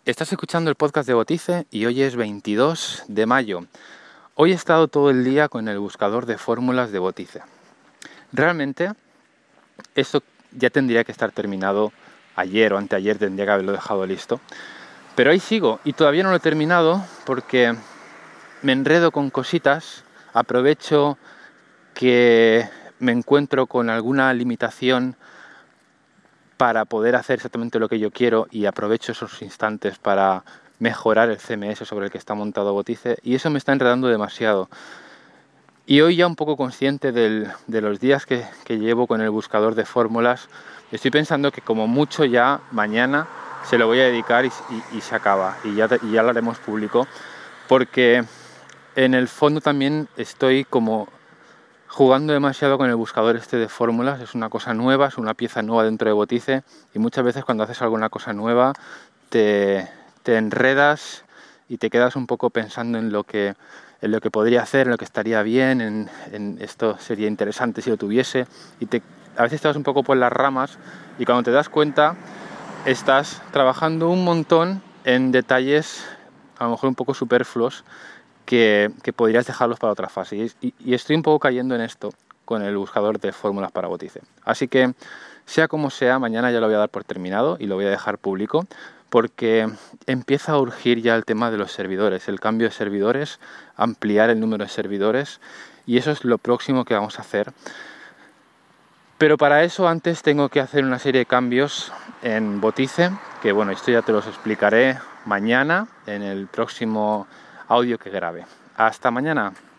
Estás escuchando el podcast de Botice y hoy es 22 de mayo. Hoy he estado todo el día con el buscador de fórmulas de Botice. Realmente esto ya tendría que estar terminado ayer o anteayer, tendría que haberlo dejado listo. Pero ahí sigo y todavía no lo he terminado porque me enredo con cositas, aprovecho que me encuentro con alguna limitación para poder hacer exactamente lo que yo quiero y aprovecho esos instantes para mejorar el CMS sobre el que está montado Botice y eso me está enredando demasiado. Y hoy ya un poco consciente de los días que llevo con el buscador de fórmulas, estoy pensando que como mucho ya mañana se lo voy a dedicar y se acaba y ya lo haremos público, porque en el fondo también estoy como jugando demasiado con el buscador este de fórmulas. Es una cosa nueva, es una pieza nueva dentro de Botice y muchas veces cuando haces alguna cosa nueva te enredas y te quedas un poco pensando en lo que podría hacer, en lo que estaría bien, en esto sería interesante si lo tuviese y a veces te vas un poco por las ramas y cuando te das cuenta estás trabajando un montón en detalles a lo mejor un poco superfluos que podrías dejarlos para otra fase. Y estoy un poco cayendo en esto con el buscador de fórmulas para Botice. Así que, sea como sea, mañana ya lo voy a dar por terminado y lo voy a dejar público porque empieza a urgir ya el tema de los servidores, el cambio de servidores, ampliar el número de servidores y eso es lo próximo que vamos a hacer. Pero para eso antes tengo que hacer una serie de cambios en Botice, que bueno, esto ya te los explicaré mañana en el próximo audio que grabe. Hasta mañana.